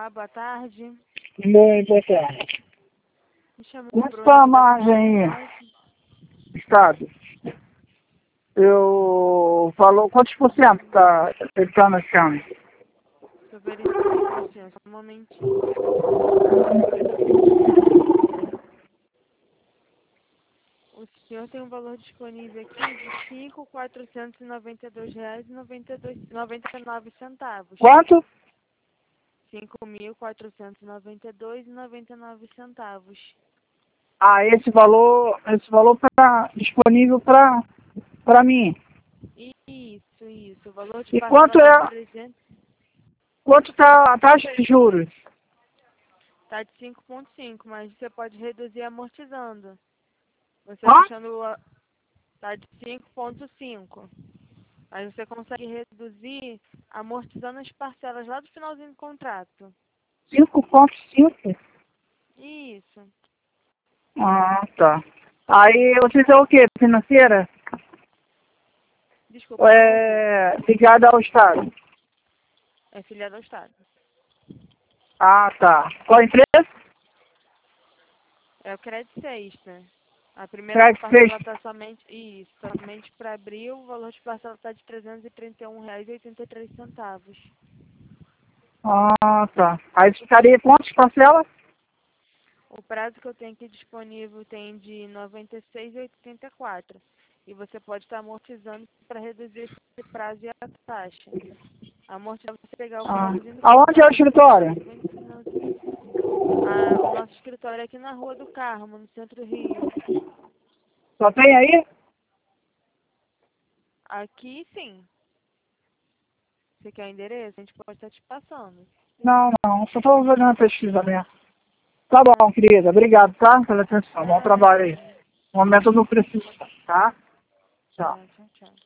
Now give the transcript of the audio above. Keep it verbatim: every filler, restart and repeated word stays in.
Olá, boa tarde. Muito boa tarde. Me chamo Como Bruna, está a da margem, cidade. Estado? Eu falou quantos por cento está ele tá na chama? Estou verificando para o senhor, só um momentinho. O senhor tem um valor disponível aqui de cinco mil quatrocentos e noventa e dois reais e noventa e nove centavos. Quanto? cinco mil quatrocentos e noventa e dois reais e noventa e nove centavos. Ah, esse valor, esse valor tá disponível para para mim. Isso, isso. O valor de E parcela quanto está de é, trezentos, quanto está a taxa de juros? tá de cinco vírgula cinco, mas você pode reduzir amortizando. Você Hã? puxando a tá de cinco vírgula cinco. Aí você consegue reduzir amortizando as parcelas lá do finalzinho do contrato. cinco ponto cinco? Isso. Ah, tá. Aí vocês é o quê? Financeira? Ou Desculpa, não ouvi. é ligada ao Estado? É filiado ao Estado. Ah, tá. Qual empresa? É o crédito sexta. A primeira Crédito parcela Sexta. está somente, isso, tá somente para abril, o valor de parcela está de trezentos e trinta e um reais e oitenta e três centavos. Ah, tá. Aí ficaria quantas parcelas? O prazo que eu tenho aqui disponível tem de noventa e seis reais e oitenta e quatro centavos. E você pode estar amortizando para reduzir esse prazo e a taxa. Amortizar você pegar o Ah. finalzinho do Aonde é o contrato, escritório? bem no finalzinho. Ah, o nosso escritório é aqui na Rua do Carmo, no centro do Rio. Só tem aí? Aqui, sim. Você quer o endereço? A gente pode estar te passando. Não, não. Só estou fazendo uma pesquisa mesmo. Tá Ah, bom, querida. Obrigado, tá? Pela atenção. Bom trabalho aí. nada. No momento eu não preciso, tá? Tchau. Tá, tchau, tchau.